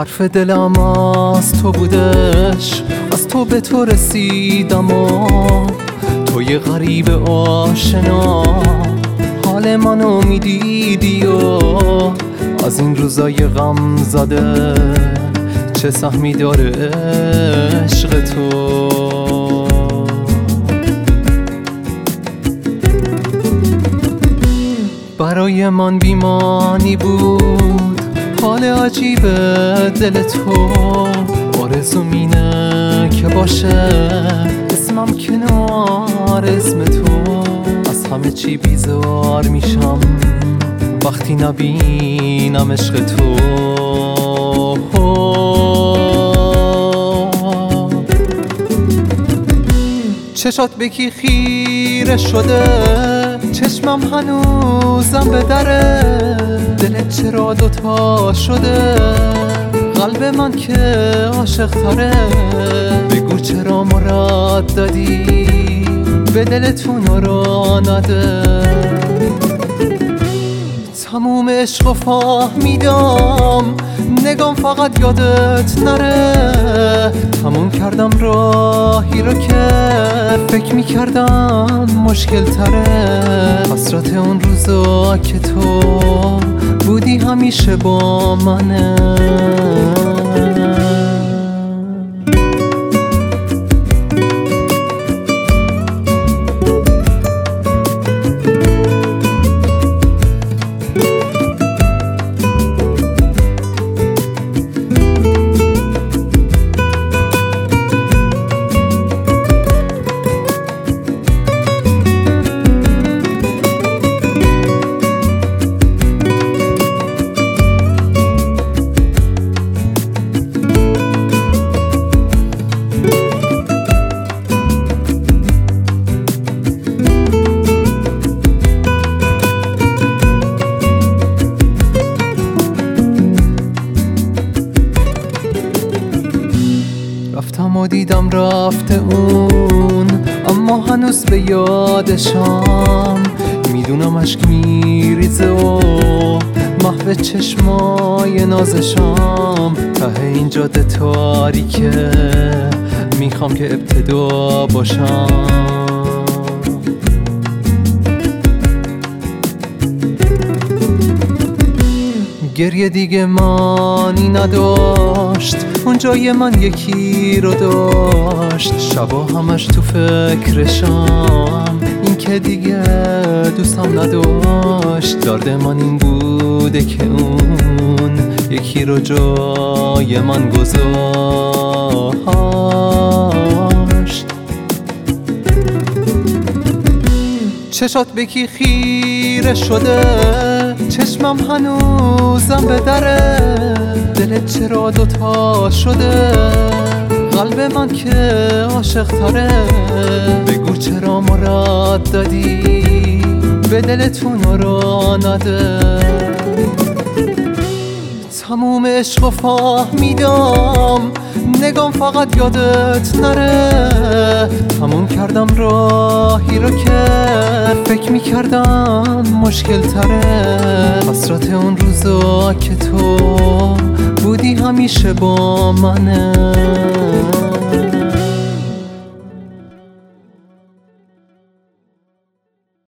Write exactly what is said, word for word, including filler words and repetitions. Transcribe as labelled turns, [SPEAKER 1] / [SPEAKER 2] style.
[SPEAKER 1] حرف دلم از تو بودش، از تو به تو رسیدم و توی غریب آشنا حال منو میدیدی و از این روزای غم زده چه سهمی داره عشق تو. برای من بیمانی بود حال عجیب دل تو، آرزو مینه که باشه اسمم کنار اسم تو. از همه چی بیزار میشم وقتی نبینم عشق تو. چشات به کی خیره شده، چشمم هنوزم به دره، دلت چرا دوتا شده، قلب من که عاشق تره. بگو چرا مرددی به دلتون را نده. تموم عشق و فهمیدم نگام فقط یادت نره. تموم کردم راهی رو که فکر میکردم مشکل تره. حسرت اون روزا که تو بودی همیشه با منه. رفتم و دیدم رفته اون، اما هنوز به یادشم. میدونم اشک میریزه و محو چشمای نازشم. ته این جاده تاریکه میخوام که ابتدا باشم. گریه دیگه مانی نداشت، اون جای من یکی رو داشت. شبا همش تو فکرشم، این که دیگه دوستم نداشت. درد من این بوده که اون یکی رو جای من گذاشت. چشات به کی خیره شده، چشمم هنوزم به دره، دلت چرا دوتا شده، قلب من که عاشق تره. بگو چرا مرددی به دلتون را نده. تموم عشق و فهمیدم نگام فقط یادت نره. تموم کردم راهی رو که فکر میکردم مشکل تره. حسرت اون روزا که تو بودی همیشه با منه.